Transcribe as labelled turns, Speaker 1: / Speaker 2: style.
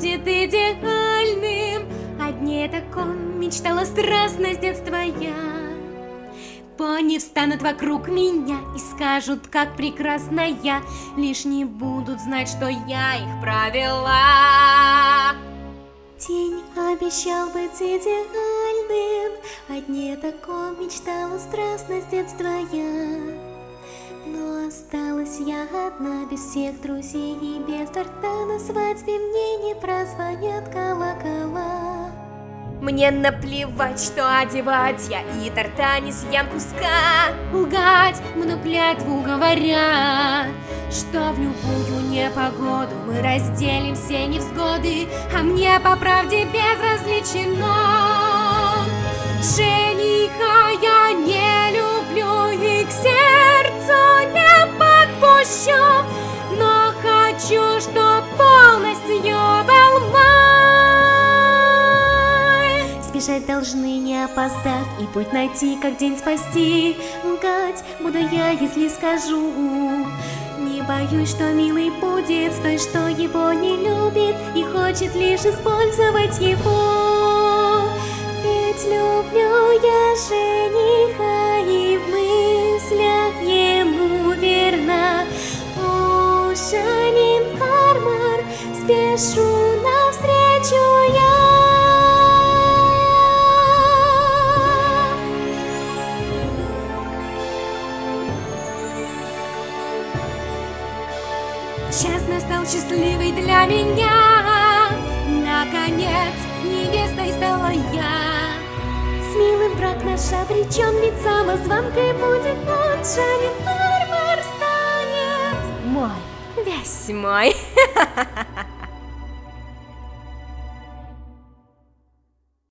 Speaker 1: будет идеальным. О дне таком мечтала страстно с детства я. Пони встанут вокруг меня и скажут, как прекрасна я, лишь не будут знать, что я их провела. День обещал быть идеальным, о дне таком мечтала страстно с детства я. Но осталась я одна, без всех друзей и без торта. На свадьбе мне не прозвонят колокола. Мне наплевать, что одевать я, и торта не съем куска. Лгать, буду клятву говоря, что в любую непогоду мы разделим все невзгоды, а мне по правде безразлично. Жениха я не люблю и к сердцу не подпущу, но хочу, чтоб полностью был мой. Спешать должны, не опоздав, и путь найти, как день спасти. Лгать буду я, если скажу. Не боюсь, что милый будет с той, что его не любит и хочет лишь использовать его. Ведь люблю я жениха и в мыслях ему верна. О, Жанин Кармар, спешу навстречу я. Час настал счастливый для меня. Наконец, невестой стала я. С милым брак наш обречен, ведь самозванкой будет он. Жанин Кармар станет мой, весь мой.